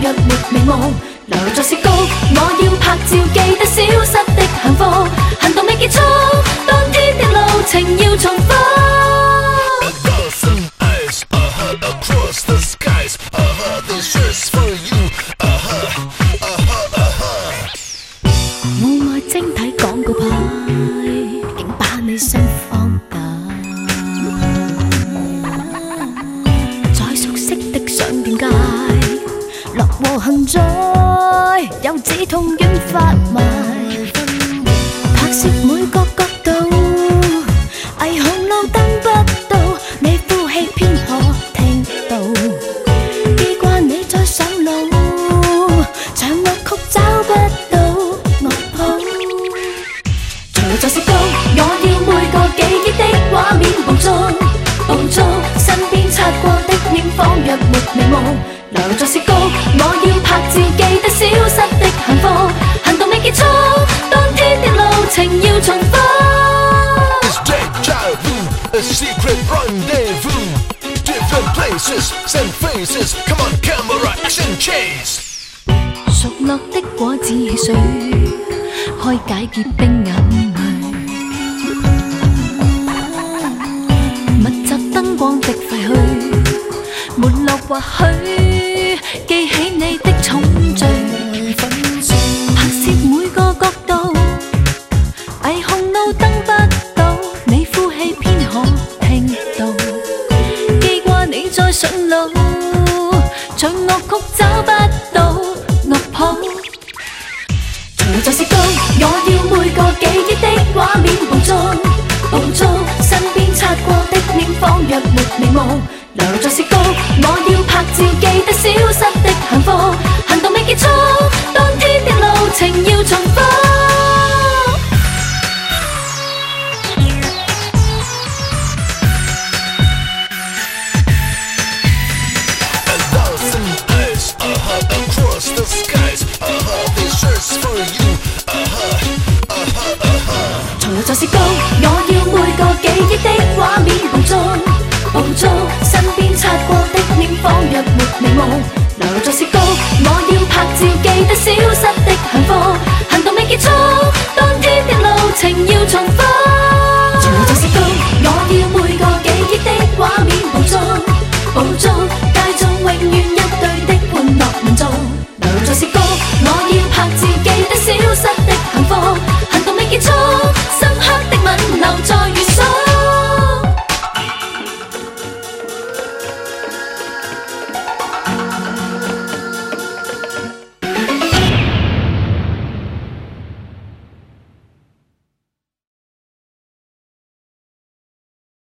若沒眉目，留在雪糕。我要拍照，記得消失的幸福。行動未結束，當天的路程要重複。 Across the skies, this is for you. 戶外晶體廣告牌，竟把你想放大。在熟悉的商店街，樂和幸災，有止痛丸發賣。拍攝每個角度，霓虹路燈不到，你呼氣偏可聽到。記掛你再上路，長樂曲找不到樂譜。除了在雪糕，我要每個記憶的畫面捕捉，身邊擦過的臉仿若沒眉目。留在雪糕，我要拍照，記得消失的幸福。行動未結束，當天的路程要重複。 It's deja vu, a secret rendezvous. Different places, same faces. Come on, camera, action, chase. 熟落的果子汽水，開解結冰眼淚。密集燈光的廢墟，門落或許記起你的重罪。拍攝每個角度，霓虹路燈不到，你呼氣偏可聽到。記掛你在上路，像樂曲找不到樂譜。除了在雪糕，我要每個記憶的畫面捕捉，身邊擦過的臉仿若沒眉目。留在雪糕，我要拍照，記得消失的幸福。行動未結束，當天的路程要重複。 Across the skies, this is for you. 從來在雪糕，我要每個記憶的畫面捕捉，身邊擦過的臉仿若沒眉目。留在雪糕，我要拍照，記得消失的幸福。行動未結束，當天的路程要重複。